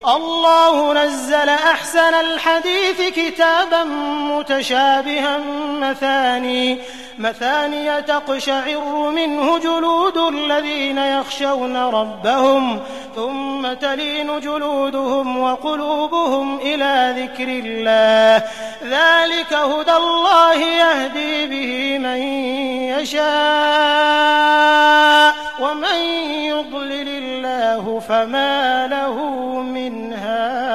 الله نزل أحسن الحديث كتابا متشابها مثانية تقشعر منه جلود الذين يخشون ربهم ثم تلين جلودهم وقلوبهم إلى ذكر الله ذلك هدى الله يهدي به من يشاء ومن يضلل الله فما له من هاد.